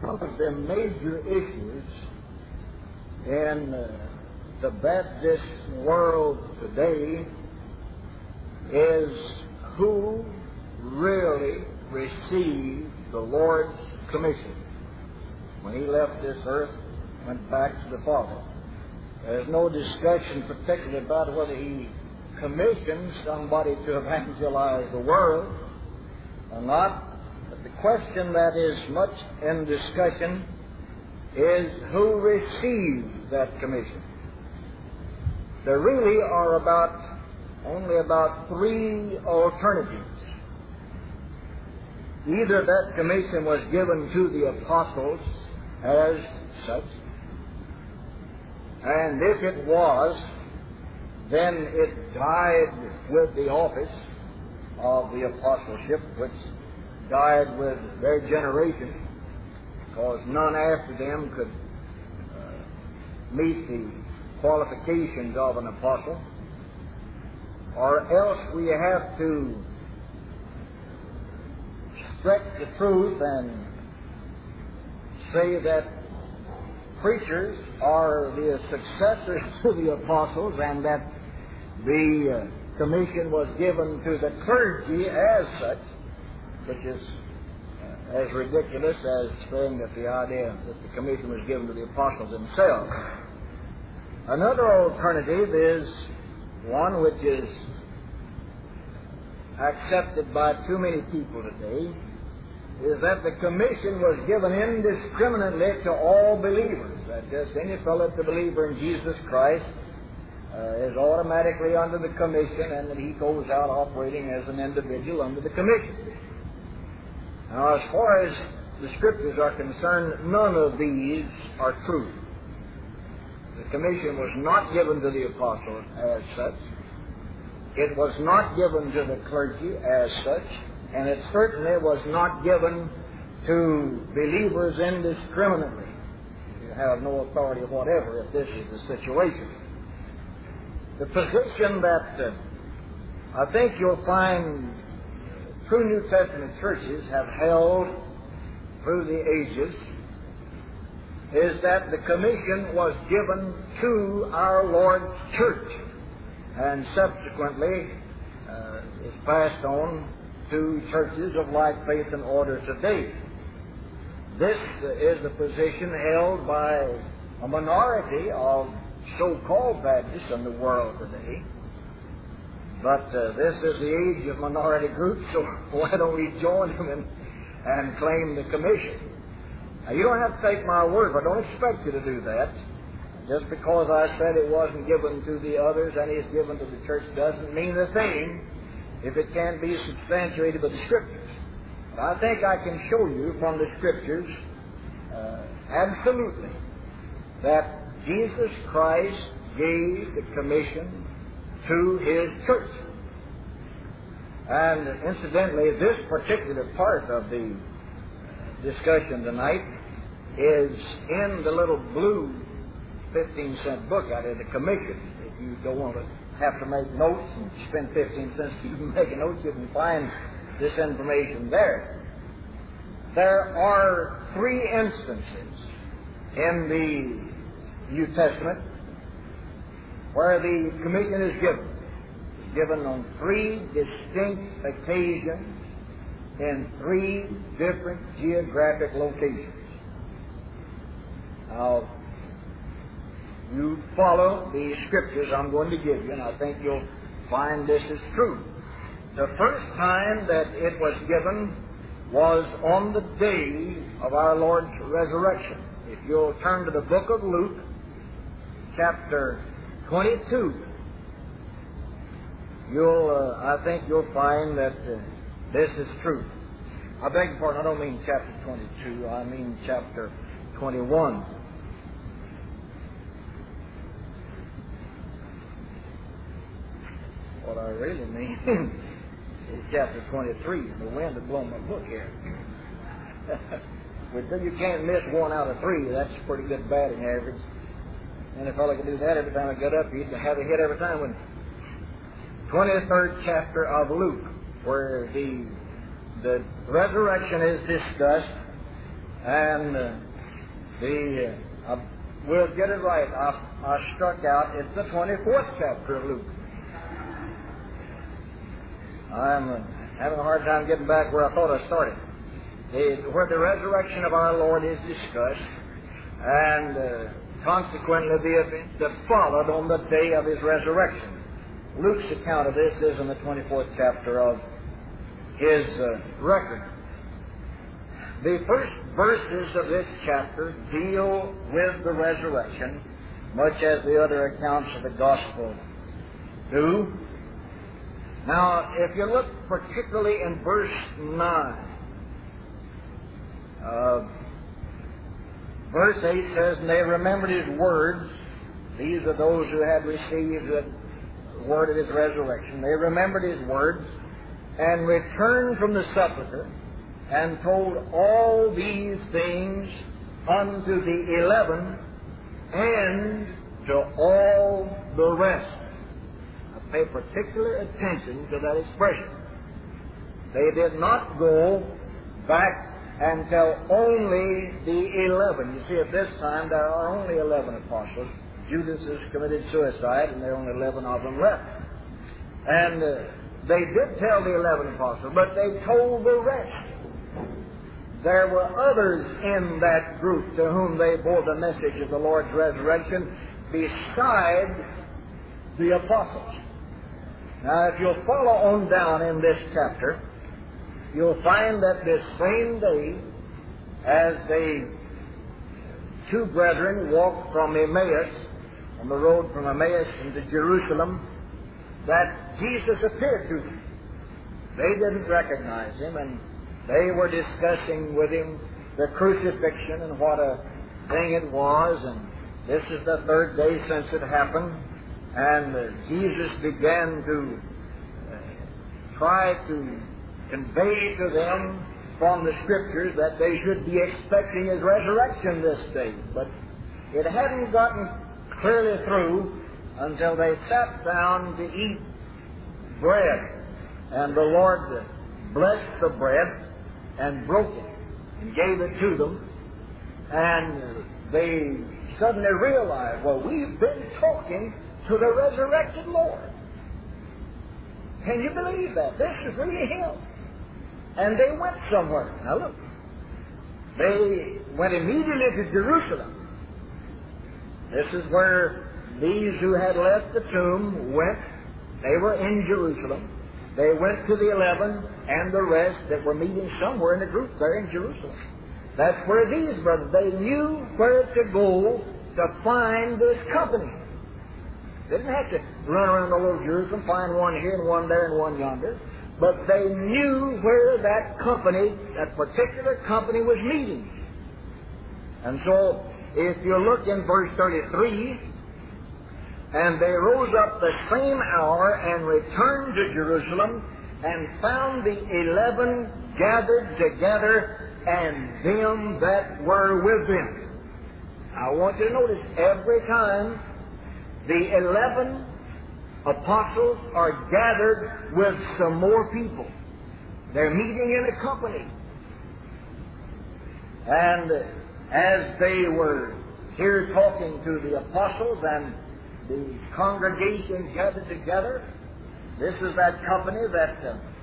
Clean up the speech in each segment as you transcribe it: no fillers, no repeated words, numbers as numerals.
One of the major issues in the Baptist world today is who really received the Lord's commission. When He left this earth, went back to the Father. There's no discussion particularly about whether He commissioned somebody to evangelize the world or not. But the question that is much in discussion is who received that commission. There really are only about three alternatives. Either that commission was given to the apostles as such, and if it was, then it died with the office of the apostleship, which died with their generation, because none after them could meet the qualifications of an apostle. Or else we have to stretch the truth and say that preachers are the successors to the apostles, and that the commission was given to the clergy as such, which is as ridiculous as saying that the idea that the commission was given to the apostles themselves. Another alternative is one which is accepted by too many people today, is that the commission was given indiscriminately to all believers. That just any fellow that's a believer in Jesus Christ is automatically under the commission, and that he goes out operating as an individual under the commission. Now, as far as the Scriptures are concerned, none of these are true. The commission was not given to the apostles as such. It was not given to the clergy as such. And it certainly was not given to believers indiscriminately. You have no authority whatever if this is the situation. The position that I think you'll find true New Testament churches have held through the ages is that the commission was given to our Lord's church, and subsequently is passed on to churches of like faith and order today. This is the position held by a minority of so-called Baptists in the world today. But this is the age of minority groups, so why don't we join them and claim the commission? Now, you don't have to take my word, but I don't expect you to do that. Just because I said it wasn't given to the others and it's given to the church doesn't mean a thing if it can't be substantiated by the Scriptures. But I think I can show you from the Scriptures absolutely that Jesus Christ gave the commission to His church. And incidentally, this particular part of the discussion tonight is in the little blue 15-cent book out of the commission. If you don't want to have to make notes and spend 15 cents to even make a note, you can find this information there. There are three instances in the New Testament where the commission is given. It's given on three distinct occasions in three different geographic locations. Now, you follow the Scriptures I'm going to give you, and I think you'll find this is true. The first time that it was given was on the day of our Lord's resurrection. If you'll turn to the book of Luke, chapter 22, I think you'll find that this is true. I beg your pardon, I don't mean chapter 22, I mean chapter 21. What I really mean is chapter 23. The wind had blown my book here. But you can't miss one out of three. That's a pretty good batting average. And if I could do that every time I got up, he'd have a hit every time. When 23rd chapter of Luke, where the resurrection is discussed, And we'll get it right. I struck out. It's the 24th chapter of Luke. I'm having a hard time getting back where I thought I started. Where the resurrection of our Lord is discussed, and consequently the events that followed on the day of His resurrection. Luke's account of this is in the 24th chapter of his record. The first verses of this chapter deal with the resurrection, much as the other accounts of the Gospel do. Now, if you look particularly in verse 9, verse 8 says, "And they remembered His words." These are those who had received the word of His resurrection. They remembered His words and returned from the sepulchre and told all these things unto the 11 and to all the rest. Now, pay particular attention to that expression. They did not go back and tell only the 11. You see, at this time there are only 11 apostles. Judas has committed suicide, and there are only 11 of them left. And they did tell the 11 apostles, but they told the rest. There were others in that group to whom they bore the message of the Lord's resurrection beside the apostles. Now, if you'll follow on down in this chapter, you'll find that this same day, as the two brethren walked from Emmaus, on the road from Emmaus into Jerusalem, that Jesus appeared to them. They didn't recognize Him, and they were discussing with Him the crucifixion and what a thing it was, and this is the third day since it happened, and Jesus began to try to convey to them from the Scriptures that they should be expecting His resurrection this day. But it hadn't gotten clearly through until they sat down to eat bread. And the Lord blessed the bread and broke it and gave it to them. And they suddenly realized, well, we've been talking to the resurrected Lord. Can you believe that? This is really Him. And they went somewhere. Now look, they went immediately to Jerusalem. This is where these who had left the tomb went. They were in Jerusalem. They went to the 11 and the rest that were meeting somewhere in a group there in Jerusalem. That's where these brothers, they knew where to go to find this company. They didn't have to run around all over Jerusalem, find one here and one there and one yonder. But they knew where that company, that particular company, was meeting. And so, if you look in verse 33, "And they rose up the same hour and returned to Jerusalem and found the 11 gathered together and them that were with them." I want you to notice every time the 11 apostles are gathered with some more people. They're meeting in a company. And as they were here talking to the apostles and the congregation gathered together, this is that company that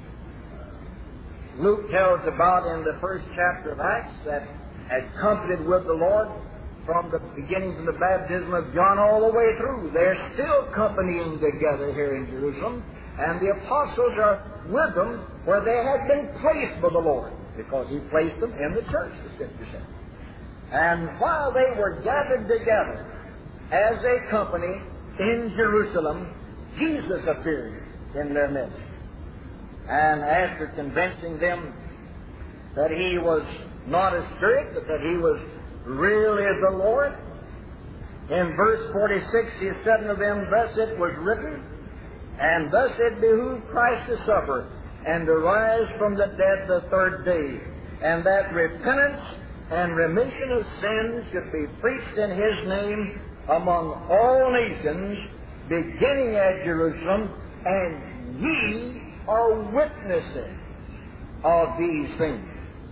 Luke tells about in the first chapter of Acts that had companied with the Lord from the beginning, from the baptism of John all the way through. They're still companying together here in Jerusalem, and the apostles are with them where they had been placed by the Lord, because He placed them in the church, the Scripture says. And while they were gathered together as a company in Jerusalem, Jesus appeared in their midst. And after convincing them that He was not a spirit, but that He was really the Lord, in verse 46 He said unto them, "Thus it was written, and thus it behooved Christ to suffer, and to rise from the dead the third day, and that repentance and remission of sins should be preached in His name among all nations, beginning at Jerusalem, and ye are witnesses of these things."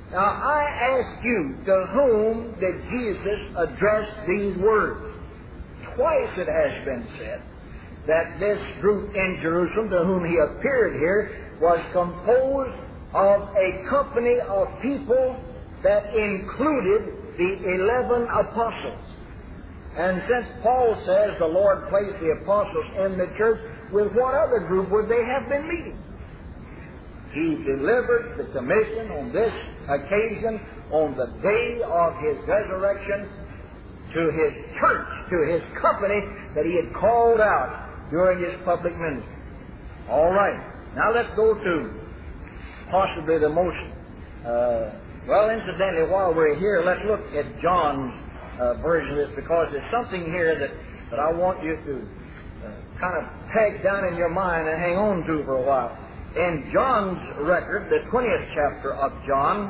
Now, I ask you, to whom did Jesus address these words? Twice it has been said that this group in Jerusalem to whom he appeared here was composed of a company of people that included the 11 apostles. And since Paul says the Lord placed the apostles in the church, with what other group would they have been meeting? He delivered the commission on this occasion, on the day of his resurrection, to his church, to his company that he had called out during his public ministry. All right. Now let's go to possibly the most, well, incidentally, while we're here, let's look at John's version of this, because there's something here that I want you to kind of peg down in your mind and hang on to for a while. In John's record, the 20th chapter of John,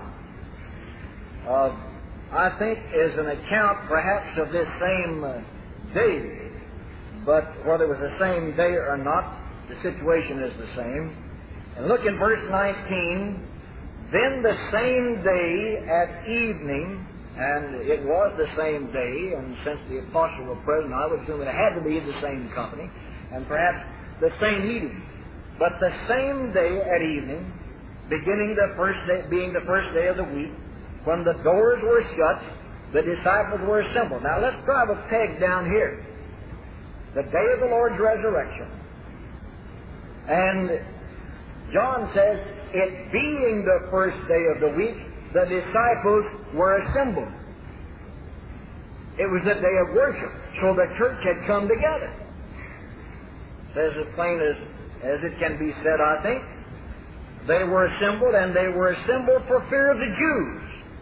I think is an account perhaps of this same day, but whether it was the same day or not, the situation is the same. And look in verse 19, then the same day at evening, and it was the same day, and since the apostles were present, I would assume it had to be the same company, and perhaps the same meeting. But the same day at evening, beginning the first day, being the first day of the week, when the doors were shut, the disciples were assembled. Now let's drive a peg down here. The day of the Lord's resurrection. And John says, it being the first day of the week, the disciples were assembled. It was a day of worship, so the church had come together. It says as plain as it can be said, I think. They were assembled, and they were assembled for fear of the Jews.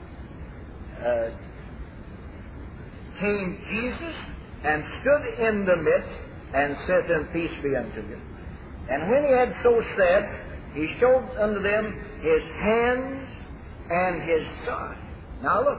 Came Jesus and stood in the midst and said to them, peace be unto you. And when he had so said, he showed unto them his hands and his side. Now look.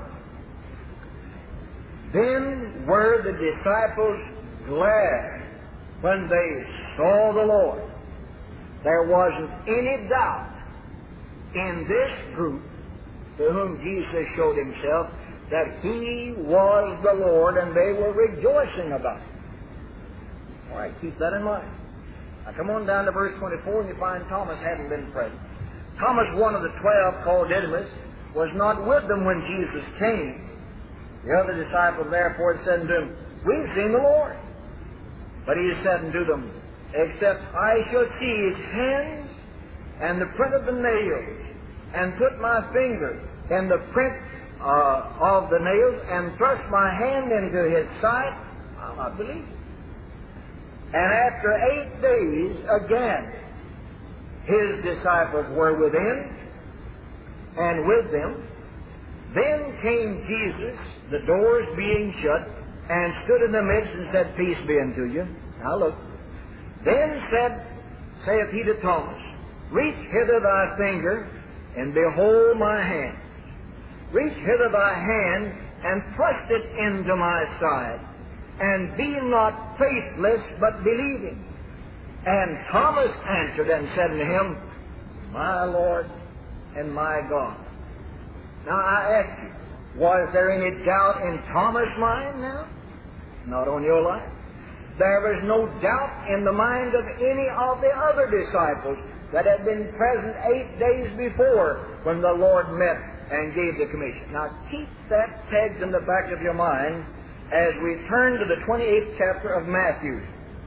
Then were the disciples glad when they saw the Lord. There wasn't any doubt in this group to whom Jesus showed himself that he was the Lord, and they were rejoicing about it. All right, keep that in mind. Now come on down to verse 24, and you find Thomas hadn't been present. Thomas, one of the 12, called Didymus, was not with them when Jesus came. The other disciples therefore said unto him, we've seen the Lord. But he said unto them, except I shall see his hands and the print of the nails, and put my finger in the print of the nails, and thrust my hand into his side, I'll not believe. And after 8 days, again, his disciples were within, and with them. Then came Jesus, the doors being shut, and stood in the midst and said, peace be unto you. Now look. Then saith he to Thomas, reach hither thy finger, and behold my hand. Reach hither thy hand, and thrust it into my side, and be not faithless, but believing. And Thomas answered and said unto him, my Lord and my God. Now I ask you, was there any doubt in Thomas' mind now? Not on your life. There was no doubt in the mind of any of the other disciples that had been present 8 days before when the Lord met and gave the commission. Now keep that pegged in the back of your mind as we turn to the 28th chapter of Matthew.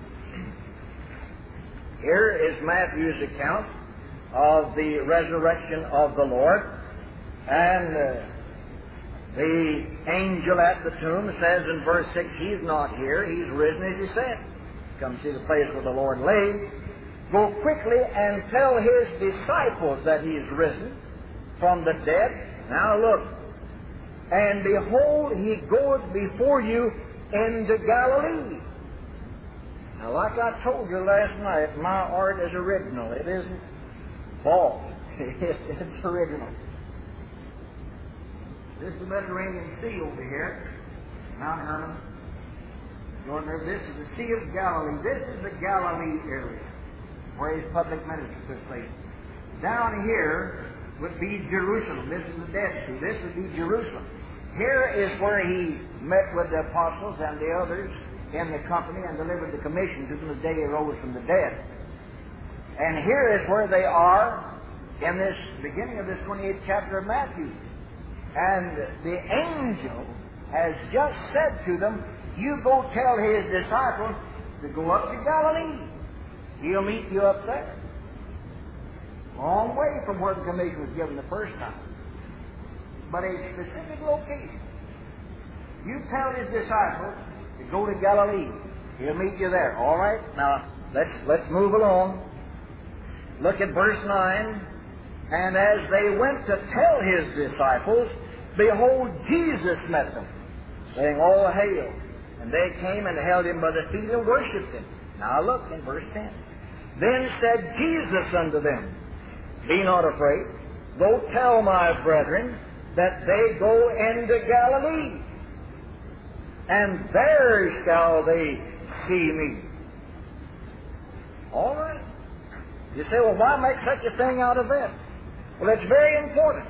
Here is Matthew's account of the resurrection of the Lord. And the angel at the tomb says in verse 6, he's not here, he's risen as he said. Come see the place where the Lord lay. Go quickly and tell his disciples that he is risen from the dead. Now look. And behold, he goeth before you into Galilee. Now like I told you last night, my art is original. It isn't false. It's original. This is the Mediterranean Sea over here, Mount Hermon. This is the Sea of Galilee. This is the Galilee area where his public ministry took place. Down here would be Jerusalem. This is the Dead Sea. This would be Jerusalem. Here is where he met with the apostles and the others in the company and delivered the commission to them the day he rose from the dead. And here is where they are in this beginning of this 28th chapter of Matthew. And the angel has just said to them, you go tell his disciples to go up to Galilee. He'll meet you up there. Long way from where the commission was given the first time. But a specific location. You tell his disciples to go to Galilee. He'll meet you there. All right? Now, let's move along. Look at verse 9. And as they went to tell his disciples, behold, Jesus met them, saying, All hail. And they came and held him by the feet and worshipped him. Now look in verse 10. Then said Jesus unto them, Be not afraid. Go tell my brethren that they go into Galilee, and there shall they see me. All right. You say, well, why make such a thing out of this? Well, it's very important.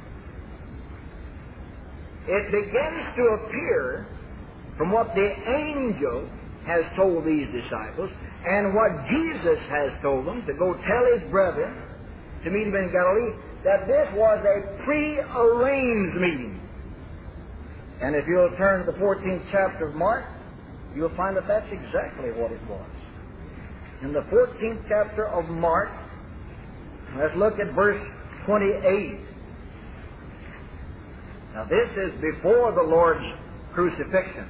It begins to appear from what the angel has told these disciples and what Jesus has told them to go tell his brethren to meet him in Galilee, that this was a pre-arranged meeting. And if you'll turn to the 14th chapter of Mark, you'll find that that's exactly what it was. In the 14th chapter of Mark, let's look at verse 28. Now this is before the Lord's crucifixion.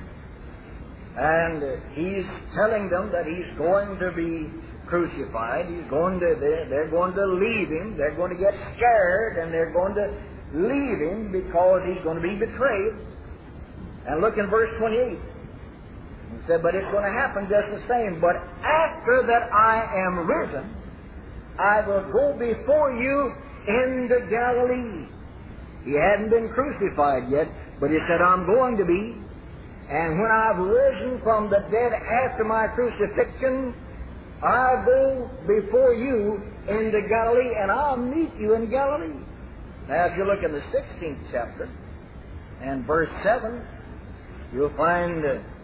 And he's telling them that he's going to be crucified. They're going to leave him. They're going to get scared, and they're going to leave him because he's going to be betrayed. And look in verse 28. He said, but it's going to happen just the same. But after that I am risen, I will go before you into Galilee. He hadn't been crucified yet, but he said, I'm going to be. And when I've risen from the dead after my crucifixion, I'll go before you into Galilee, and I'll meet you in Galilee. Now, if you look in the 16th chapter and verse 7, you'll find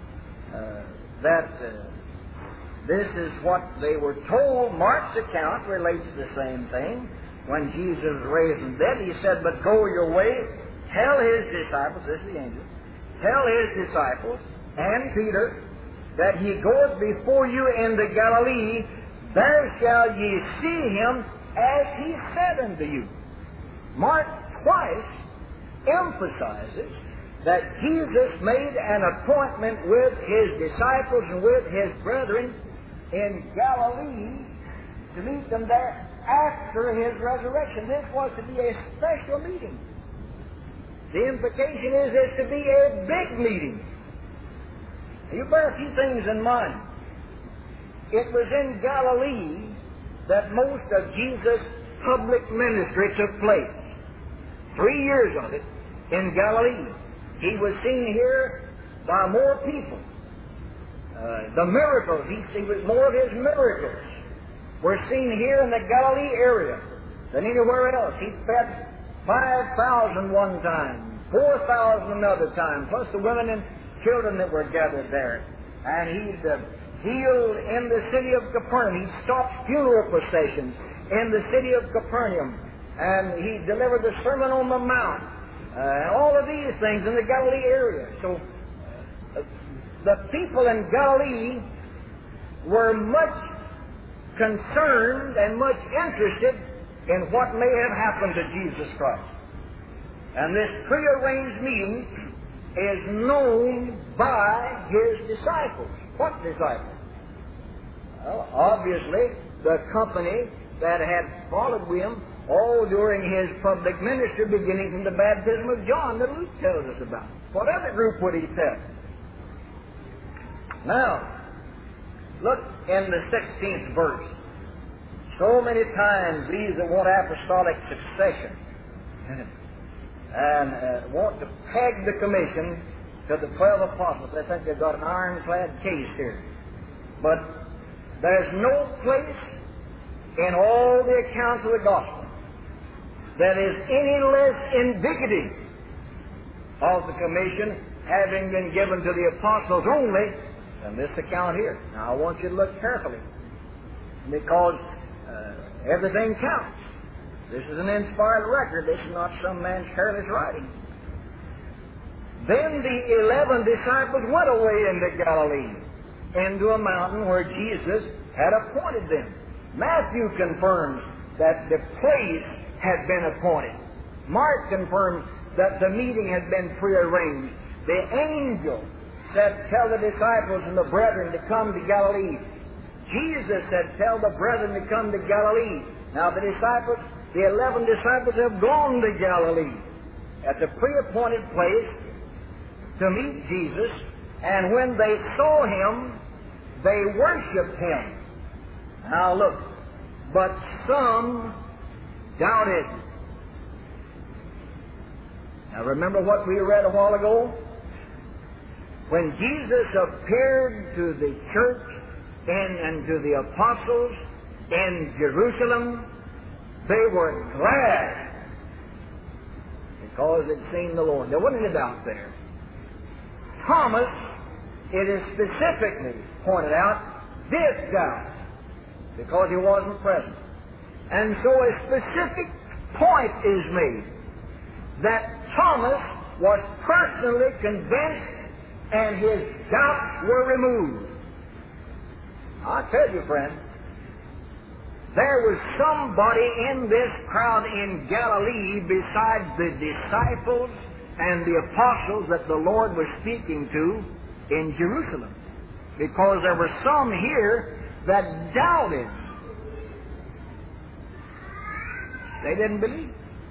that this is what they were told. Mark's account relates the same thing. When Jesus was raised from the dead, he said, but go your way, tell his disciples, this is the angel, tell his disciples and Peter that he goeth before you into Galilee, there shall ye see him as he said unto you. Mark twice emphasizes that Jesus made an appointment with his disciples and with his brethren in Galilee to meet them there after his resurrection. This was to be a special meeting. The implication is it's to be a big meeting. You bear a few things in mind. It was in Galilee that most of Jesus' public ministry took place. 3 years of it in Galilee. He was seen here by more people. The miracles, more of his miracles were seen here in the Galilee area than anywhere else. He fed 5,000 one time, 4,000 another time, plus the women and children that were gathered there. And he'd healed in the city of Capernaum. He stopped funeral processions in the city of Capernaum. And he delivered the Sermon on the Mount. All of these things in the Galilee area. So the people in Galilee were much concerned and much interested in what may have happened to Jesus Christ. And this prearranged meeting is known by his disciples. What disciples? Well, obviously, the company that had followed him all during his public ministry, beginning from the baptism of John that Luke tells us about. What other group would he tell? Now, look in the 16th verse. So many times these that want apostolic succession and want to peg the commission to the 12 apostles, they think they've got an ironclad case here. But there's no place in all the accounts of the gospel that is any less indicative of the commission having been given to the apostles only than this account here. Now, I want you to look carefully, because everything counts. This is an inspired record. This is not some man's careless writing. Then the 11 disciples went away into Galilee, into a mountain where Jesus had appointed them. Matthew confirms that the place had been appointed. Mark confirms that the meeting had been prearranged. The angel said, "Tell the disciples and the brethren to come to Galilee." Jesus said, "Tell the brethren to come to Galilee." Now the 11 disciples have gone to Galilee at the pre-appointed place to meet Jesus, and when they saw Him, they worshipped Him. Now look, but some doubted. Now remember what we read a while ago? When Jesus appeared to the church and to the apostles in Jerusalem, they were glad because they'd seen the Lord. There wasn't any doubt there. Thomas, it is specifically pointed out, did doubt because he wasn't present. And so a specific point is made that Thomas was personally convinced and his doubts were removed. I tell you, friend, there was somebody in this crowd in Galilee besides the disciples and the apostles that the Lord was speaking to in Jerusalem, because there were some here that doubted. They didn't believe.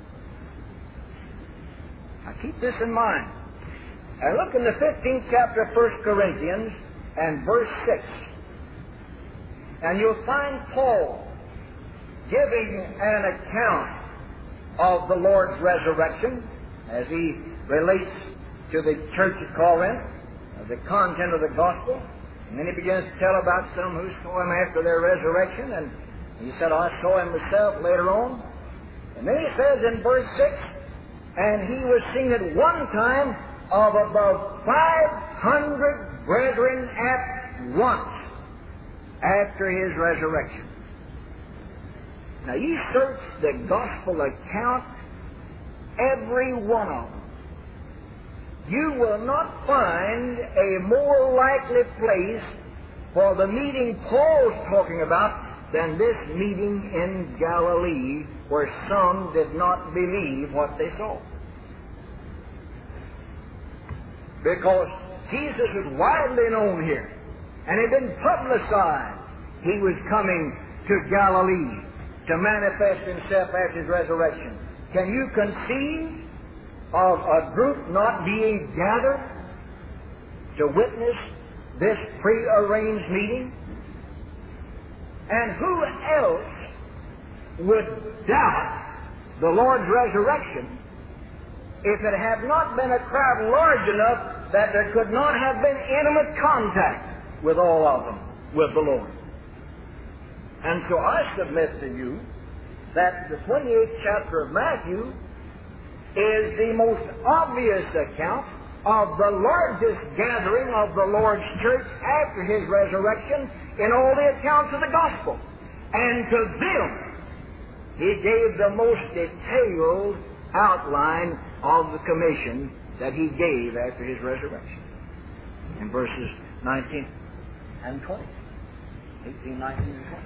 Now keep this in mind. And look in the 15th chapter of 1 Corinthians and verse 6. And you'll find Paul giving an account of the Lord's resurrection as he relates to the church at Corinth, the content of the gospel. And then he begins to tell about some who saw him after their resurrection. And he said, "I saw him myself," later on. And then he says in verse 6, "And he was seen at one time of above 500 brethren at once after his resurrection." Now you search the gospel account, every one of them. You will not find a more likely place for the meeting Paul's talking about than this meeting in Galilee, where some did not believe what they saw. Because Jesus was widely known here, and it had been publicized he was coming to Galilee to manifest himself after his resurrection. Can you conceive of a group not being gathered to witness this prearranged meeting? And who else would doubt the Lord's resurrection if it had not been a crowd large enough that there could not have been intimate contact with all of them, with the Lord? And so I submit to you that the 28th chapter of Matthew is the most obvious account of the largest gathering of the Lord's church after His resurrection in all the accounts of the gospel. And to them, He gave the most detailed outline of the commission that He gave after His resurrection in verses 19 and 20. 18, 19, and 20.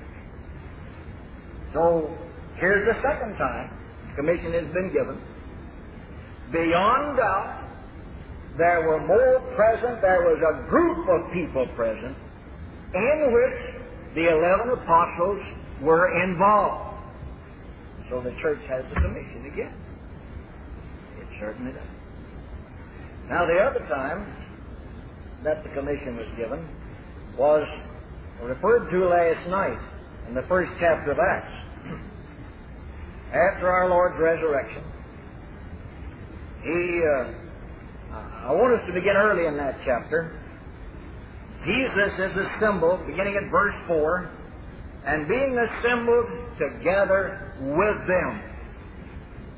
So, here's the second time the commission has been given. Beyond doubt, there were more present, there was a group of people present in which the 11 apostles were involved. So the church has the commission again. It certainly does. Now the other time that the commission was given was referred to last night in the first chapter of Acts. After our Lord's resurrection, I want us to begin early in that chapter. Jesus is the symbol, beginning at verse 4, and being assembled together with them.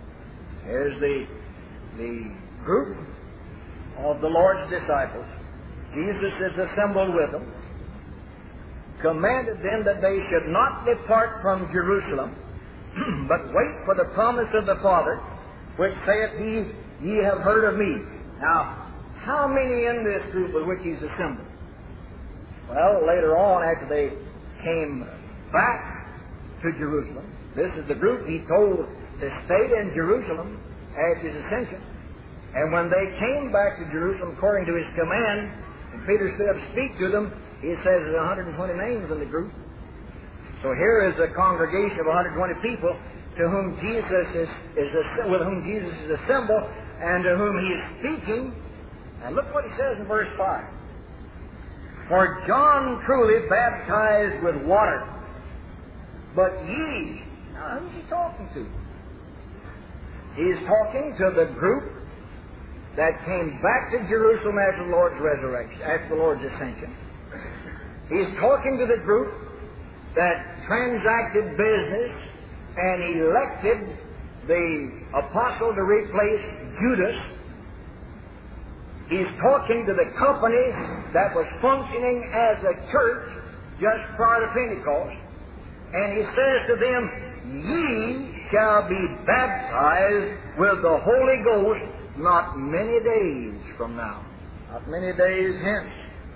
Here's the group of the Lord's disciples. Jesus is assembled with them, commanded them that they should not depart from Jerusalem, but wait for the promise of the Father, which saith he, ye have heard of me. Now, how many in this group with which he's assembled? Well, later on, after they came back to Jerusalem, this is the group he told to stay in Jerusalem at his ascension. And when they came back to Jerusalem according to his command, and Peter stood up to speak to them, he says there's 120 names in the group. So here is a congregation of 120 people to whom Jesus with whom Jesus is assembled and to whom he is speaking. And look what he says in verse 5. For John truly baptized with water, but ye... Now, who's he talking to? He's talking to the group that came back to Jerusalem after the Lord's resurrection, after the Lord's ascension. He's talking to the group that transacted business and elected the apostle to replace Judas. He's talking to the company that was functioning as a church just prior to Pentecost. And he says to them, ye shall be baptized with the Holy Ghost not many days from now. Not many days hence.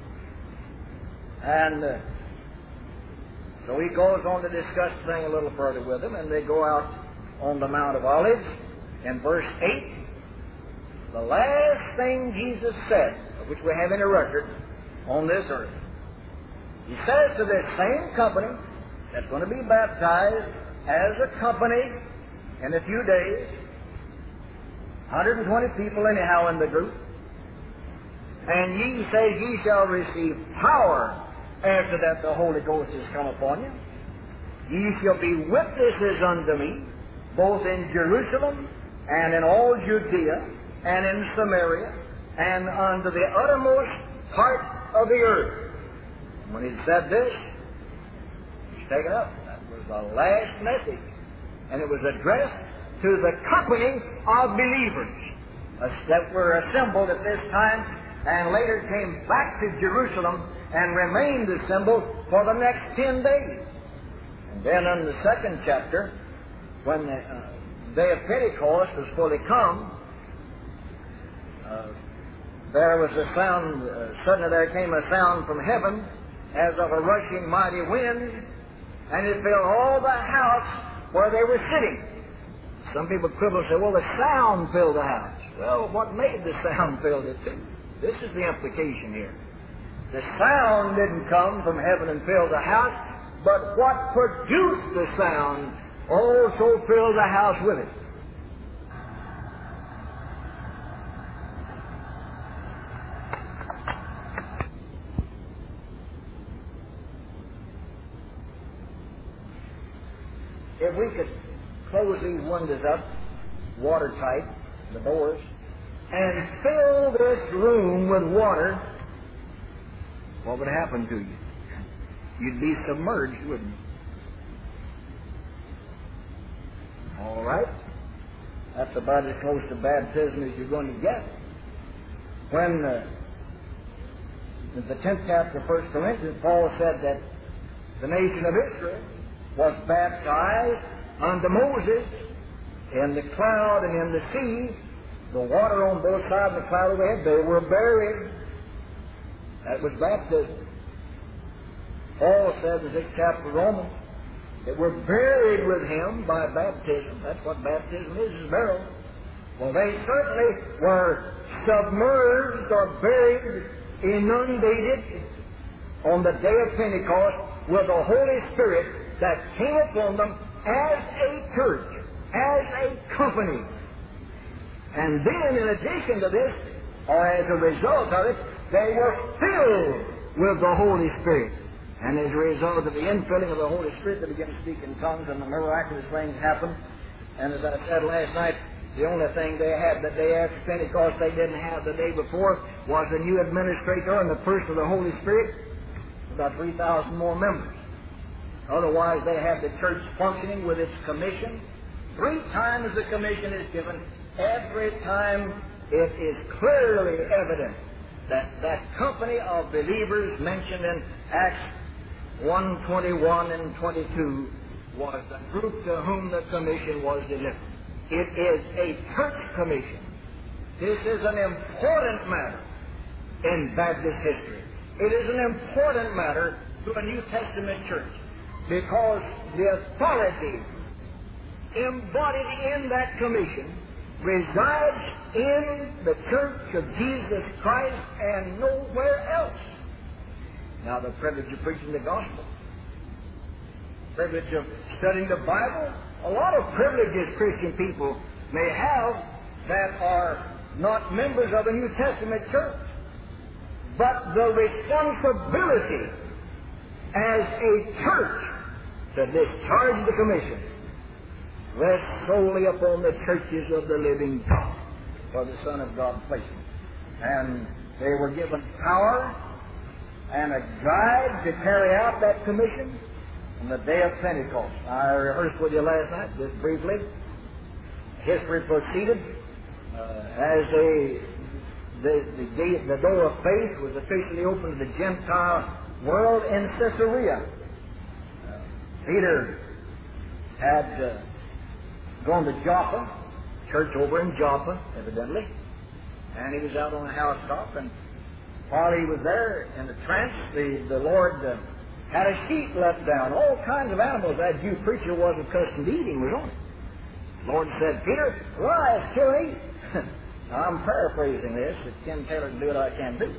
And so he goes on to discuss the thing a little further with them, and they go out on the Mount of Olives. In verse 8, the last thing Jesus said, which we have in a record on this earth, he says to this same company that's going to be baptized as a company in a few days, 120 people anyhow in the group, and ye say ye shall receive power after that the Holy Ghost is come upon you. Ye shall be witnesses unto me, both in Jerusalem and in all Judea and in Samaria and unto the uttermost part of the earth. And when he said this, he's taken up. That was the last message. And it was addressed to the company of believers that were assembled at this time and later came back to Jerusalem and remained assembled for the next 10 days. And then in the second chapter, when the day of Pentecost was fully come, there was a sound, suddenly there came a sound from heaven as of a rushing mighty wind, and it filled all the house where they were sitting. Some people quibble and say, well, the sound filled the house. Well, what made the sound fill it too? This is the implication here. The sound didn't come from heaven and fill the house, but what produced the sound also filled the house with it. If we could close these windows up, watertight, the doors, and fill this room with water, what would happen to you? You'd be submerged, wouldn't you? All right. That's about as close to baptism as you're going to get. When in the 10th chapter of 1 Corinthians, Paul said that the nation of Israel was baptized unto Moses in the cloud and in the sea, the water on both sides of the cloud overhead. They were buried. That was baptism. Paul said in the 6th chapter of Romans that we're buried with him by baptism. That's what baptism is burial. Well, they certainly were submerged or buried, inundated on the day of Pentecost with the Holy Spirit that came upon them as a church, as a company. And then, in addition to this, or as a result of it, they were filled with the Holy Spirit. And as a result of the infilling of the Holy Spirit, they began to speak in tongues, and the miraculous things happened. And as I said last night, the only thing they had the day after Pentecost they didn't have the day before was a new administrator and the person of the Holy Spirit, about 3,000 more members. Otherwise, they had the church functioning with its commission. 3 times the commission is given every time it is clearly evident that that company of believers mentioned in Acts 1:21 and 22 was the group to whom the commission was delivered. It is a church commission. This is an important matter in Baptist history. It is an important matter to a New Testament church because the authority embodied in that commission resides in the Church of Jesus Christ and nowhere else. Now, the privilege of preaching the gospel, privilege of studying the Bible, a lot of privileges Christian people may have that are not members of the New Testament church. But the responsibility as a church to discharge the commission rests solely upon the churches of the living God, for the Son of God placed them. And they were given power and a guide to carry out that commission on the day of Pentecost. I rehearsed with you last night, just briefly. History proceeded as the door of faith was officially opened to the Gentile world in Caesarea. Peter had gone to Joppa, church over in Joppa, evidently, and he was out on a housetop, and while he was there in the trance, the Lord had a sheet let down. All kinds of animals that Jew preacher wasn't accustomed to eating was on it. The Lord said, Peter, rise, kill and eat. I'm paraphrasing this. If Ken Taylor can do it, I can do.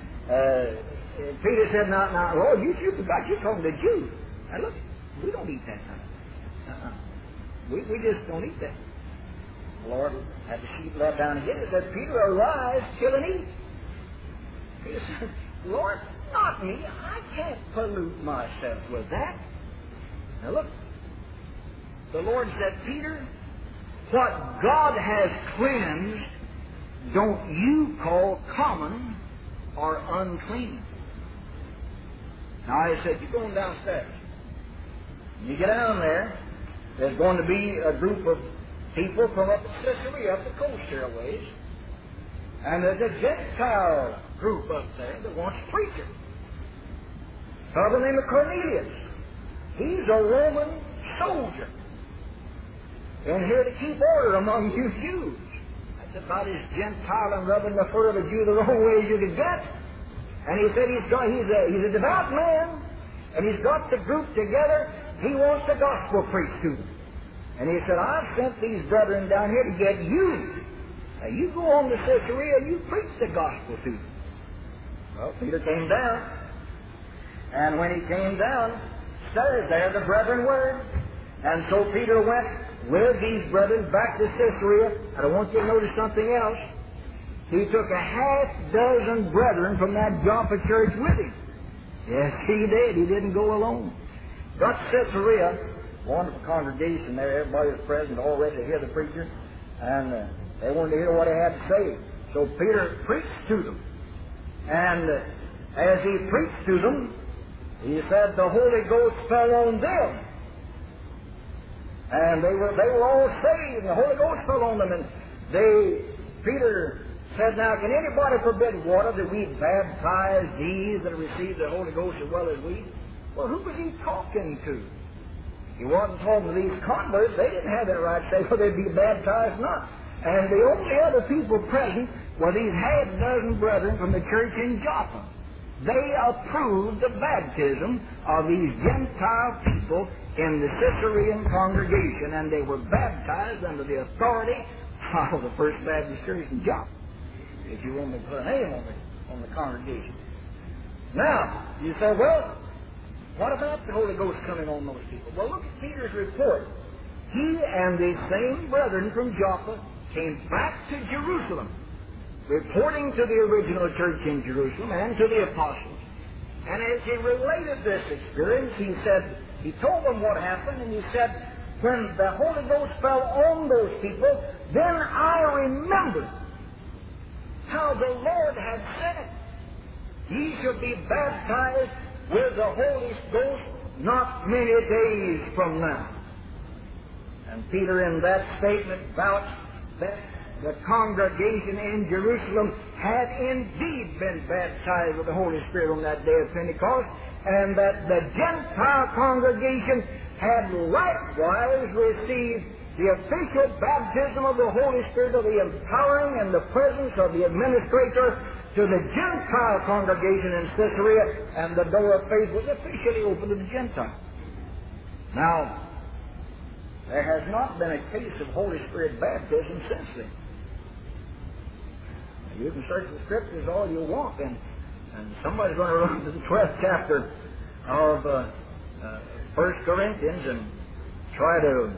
Peter said, now, Lord, you forgot you're talking to Jews. Now look, we don't eat that kind of thing. We just don't eat that. The Lord had the sheet let down again. He said, Peter, arise, kill and eat. Peter said, Lord, not me. I can't pollute myself with that. Now look, the Lord said, Peter, what God has cleansed, don't you call common or unclean. Now I said, you're going downstairs. You get down there, there's going to be a group of people from up at Caesarea, up the coast here a ways, and there's a Gentile group up there that wants a preacher. A fellow named Cornelius. He's a Roman soldier and here to keep order among you Jews. That's about as Gentile and rubbing the fur of a Jew the wrong way as you could get. And he said he's a devout man, and he's got the group together. He wants the gospel preached to them. And he said, I've sent these brethren down here to get you. Now you go on to Caesarea, you preach the gospel to them. Well, Peter came down, and when he came down, says there the brethren were. And so Peter went with these brethren back to Caesarea. And I want you to notice something else. He took a half-dozen brethren from that Joppa church with him. Yes, he did. He didn't go alone. Got to Caesarea, wonderful congregation there. Everybody was present, all ready to hear the preacher. And they wanted to hear what he had to say. So Peter preached to them. And as he preached to them, he said the Holy Ghost fell on them. And they were all saved, and the Holy Ghost fell on them. And Peter said, now, can anybody forbid water that we baptize these that receive the Holy Ghost as well as we? Well, who was he talking to? He wasn't talking to these converts. They didn't have that right to say, well, they'd be baptized or not. And the only other people present were these half-dozen brethren from the church in Joppa. They approved the baptism of these Gentile people in the Caesarean congregation, and they were baptized under the authority of the First Baptist Church in Joppa, if you want me to put a name on the congregation. Now, you say, well, what about the Holy Ghost coming on those people? Well, look at Peter's report. He and the same brethren from Joppa came back to Jerusalem, reporting to the original church in Jerusalem and to the apostles. And as he related this experience, he told them what happened, and he said, when the Holy Ghost fell on those people, then I remembered how the Lord had said, ye shall be baptized with the Holy Ghost not many days from now. And Peter in that statement vouched that the congregation in Jerusalem had indeed been baptized with the Holy Spirit on that day of Pentecost, and that the Gentile congregation had likewise received the official baptism of the Holy Spirit, of the empowering and the presence of the administrator to the Gentile congregation in Caesarea, and the door of faith was officially opened to the Gentiles. Now, there has not been a case of Holy Spirit baptism since then. You can search the Scriptures all you want, and somebody's going to run to the 12th chapter of 1 Corinthians and try to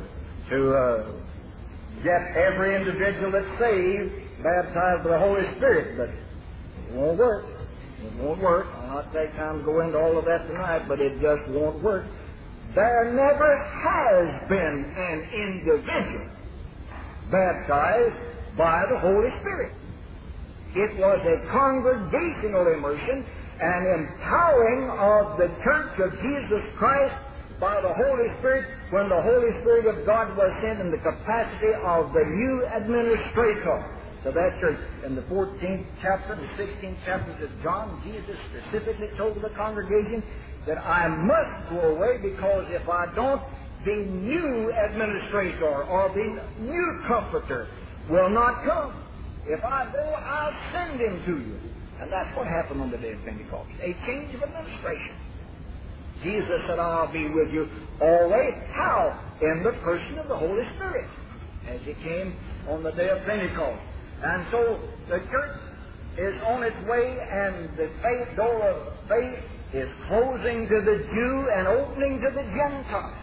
get every individual that's saved baptized with the Holy Spirit, but it won't work. It won't work. I'll not take time to go into all of that tonight, but it just won't work. There never has been an individual baptized by the Holy Spirit. It was a congregational immersion, an empowering of the Church of Jesus Christ by the Holy Spirit when the Holy Spirit of God was sent in the capacity of the new administrator to that church. In the 14th chapter, the 16th chapters of John, Jesus specifically told the congregation that I must go away, because if I don't, the new administrator or the new comforter will not come. If I go, I'll send him to you. And that's what happened on the day of Pentecost. A change of administration. Jesus said, I'll be with you always. How? In the person of the Holy Spirit, as he came on the day of Pentecost. And so the church is on its way, and the door of faith is closing to the Jew and opening to the Gentile.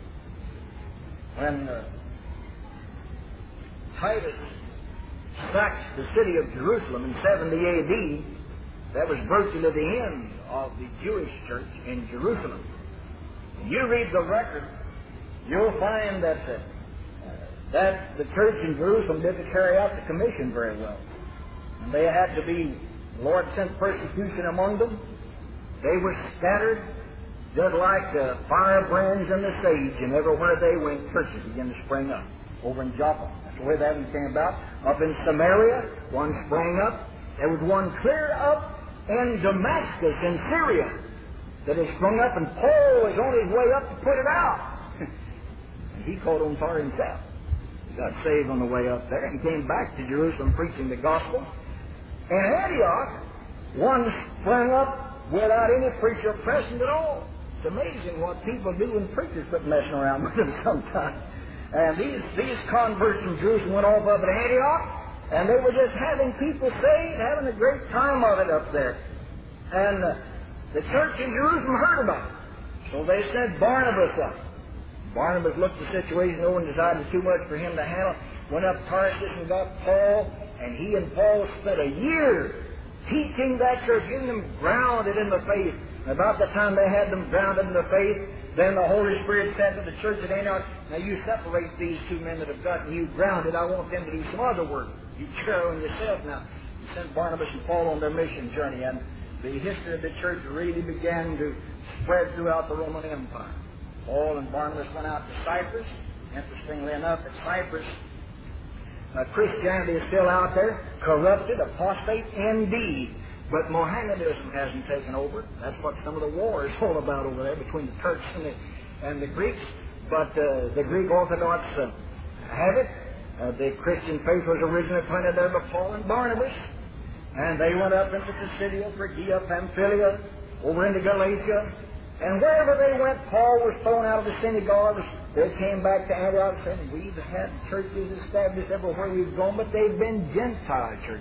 When Titus sacked the city of Jerusalem in 70 A.D., that was virtually the end of the Jewish church in Jerusalem. When you read the record, you'll find that the church in Jerusalem didn't carry out the commission very well. And they had to be, the Lord sent persecution among them. They were scattered just like the firebrands in the sage, and everywhere they went, churches began to spring up. Over in Joppa, that's the way that one came about. Up in Samaria, one sprang up. There was one clear up in Damascus in Syria that had sprung up, and Paul was on his way up to put it out. And he caught on fire himself. He got saved on the way up there, and came back to Jerusalem preaching the gospel. In Antioch, one sprang up without any preacher present at all. It's amazing what people do when preachers quit messing around with them sometimes. And these converts from Jerusalem went off up at Antioch, and they were just having people saved, having a great time of it up there. And the church in Jerusalem heard about it. So they sent Barnabas up. Barnabas looked at the situation over and decided it was too much for him to handle. Went up Tarsus and got Paul, and he and Paul spent a year teaching that church, getting them grounded in the faith. And about the time they had them grounded in the faith, then the Holy Spirit said to the church at Antioch, now you separate these two men that have gotten you grounded. I want them to do some other work. You care on yourself now. He sent Barnabas and Paul on their mission journey, and the history of the church really began to spread throughout the Roman Empire. Paul and Barnabas went out to Cyprus. Interestingly enough, at Cyprus, Christianity is still out there, corrupted, apostate indeed. But Mohammedanism hasn't taken over. That's what some of the war is all about over there between the Turks and the Greeks. But the Greek Orthodox have it. The Christian faith was originally planted there by Paul and Barnabas. And they went up into Pisidia, Phrygia, Pamphylia, over into Galatia. And wherever they went, Paul was thrown out of the synagogues. They came back to Antioch saying, we've had churches established everywhere we've gone, but they've been Gentile churches.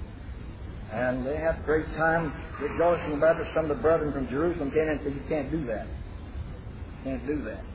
And they had a great time rejoicing about it. Some of the brethren from Jerusalem came in and said, you can't do that. You can't do that.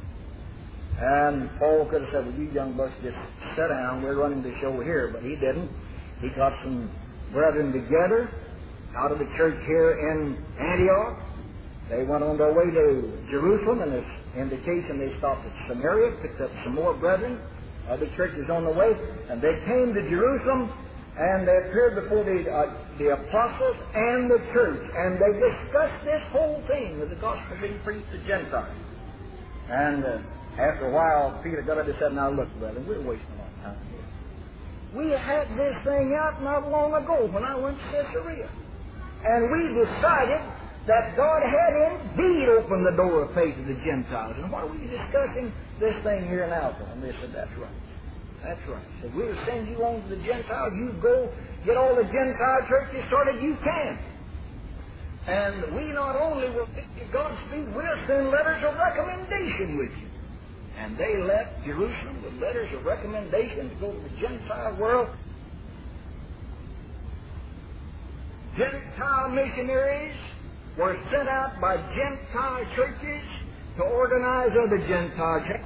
And Paul could have said, well, you young bucks, just sit down. We're running the show here. But he didn't. He got some brethren together out of the church here in Antioch. They went on their way to Jerusalem, and this indication they stopped at Samaria, picked up some more brethren. Other churches on the way. And they came to Jerusalem, and they appeared before the apostles and the church. And they discussed this whole thing with the gospel being preached to Gentiles. And after a while, Peter got up and said, now look, brethren, we're wasting a lot of time here. We had this thing out not long ago when I went to Caesarea. And we decided that God had indeed opened the door of faith to the Gentiles. And why are we discussing this thing here now? And they said, that's right. That's right. He said, we'll send you on to the Gentiles. You go get all the Gentile churches started. You can. And we not only will take you God's feet, we'll send letters of recommendation with you. And they left Jerusalem with letters of recommendation to go to the Gentile world. Gentile missionaries were sent out by Gentile churches to organize other Gentile churches.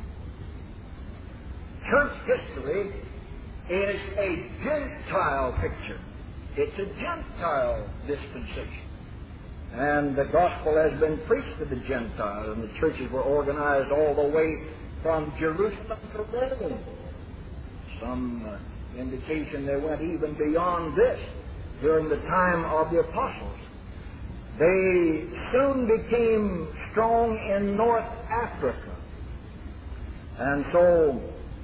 Church history is a Gentile picture. It's a Gentile dispensation. And the gospel has been preached to the Gentiles, and the churches were organized all the way from Jerusalem to Rome. Some indication they went even beyond this during the time of the apostles. They soon became strong in North Africa. And so,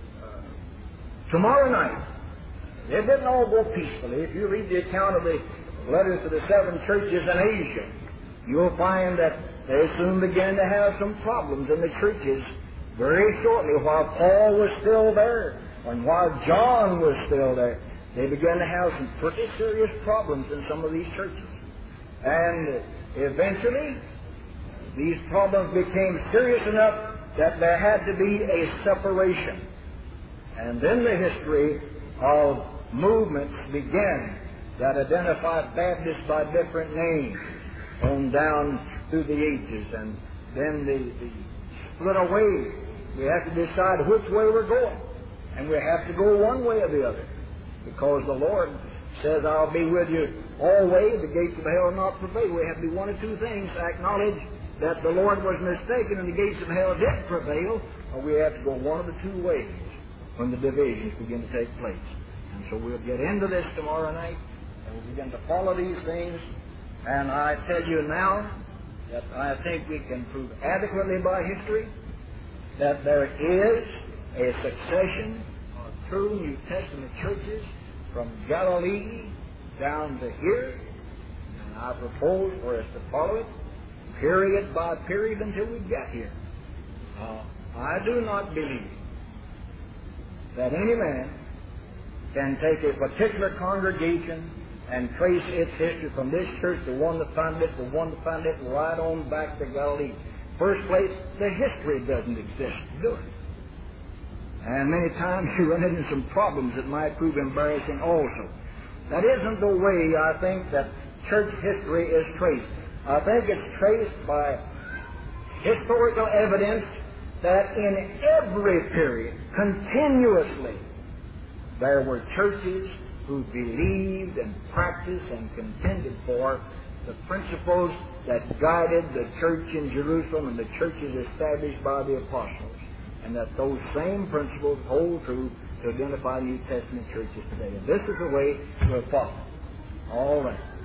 tomorrow night, it didn't all go peacefully. If you read the account of the letters to the 7 churches in Asia, you'll find that they soon began to have some problems in the churches very shortly. While Paul was still there, and while John was still there, they began to have some pretty serious problems in some of these churches. And eventually, these problems became serious enough that there had to be a separation. And then the history of movements began that identified Baptists by different names on down through the ages. And then they split away. We have to decide which way we're going. And we have to go one way or the other. Because the Lord says, I'll be with you always, the gates of hell will not prevail. We have to do one or two things to acknowledge that the Lord was mistaken and the gates of hell did prevail, or we have to go one of the two ways when the divisions begin to take place. And so we'll get into this tomorrow night, and we'll begin to follow these things. And I tell you now that I think we can prove adequately by history that there is a succession of true New Testament churches from Galilee down to here, and I propose for us to follow it period by period until we get here. I do not believe that any man can take a particular congregation and trace its history from this church to one that founded it, to one that founded it, right on back to Galilee. First place, the history doesn't exist to do it. And many times you run into some problems that might prove embarrassing also. That isn't the way I think that church history is traced. I think it's traced by historical evidence that in every period, continuously, there were churches who believed and practiced and contended for the principles that guided the church in Jerusalem and the churches established by the apostles. And that those same principles hold true to identify New Testament churches today. And this is the way we'll follow. All right.